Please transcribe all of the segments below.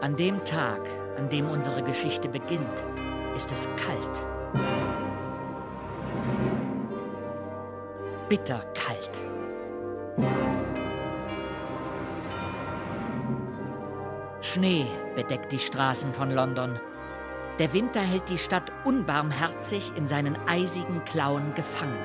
An dem Tag, an dem unsere Geschichte beginnt, ist es kalt. Bitterkalt. Schnee bedeckt die Straßen von London. Der Winter hält die Stadt unbarmherzig in seinen eisigen Klauen gefangen.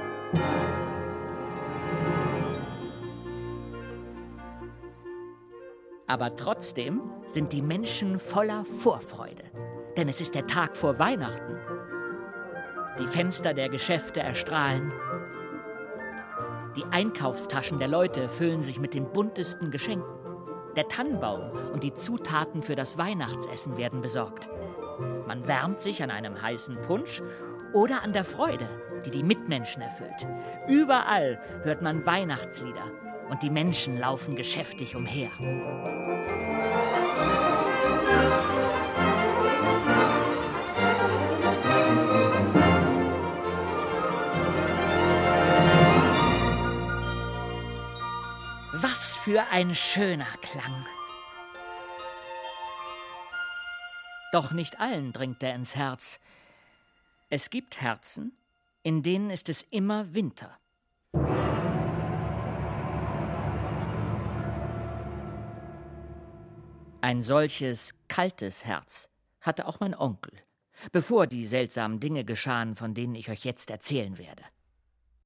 Aber trotzdem sind die Menschen voller Vorfreude, denn es ist der Tag vor Weihnachten. Die Fenster der Geschäfte erstrahlen. Die Einkaufstaschen der Leute füllen sich mit den buntesten Geschenken. Der Tannenbaum und die Zutaten für das Weihnachtsessen werden besorgt. Man wärmt sich an einem heißen Punsch oder an der Freude, die die Mitmenschen erfüllt. Überall hört man Weihnachtslieder und die Menschen laufen geschäftig umher. Was für ein schöner Klang! Doch nicht allen dringt er ins Herz. Es gibt Herzen, in denen ist es immer Winter. Ein solches kaltes Herz hatte auch mein Onkel, bevor die seltsamen Dinge geschahen, von denen ich euch jetzt erzählen werde.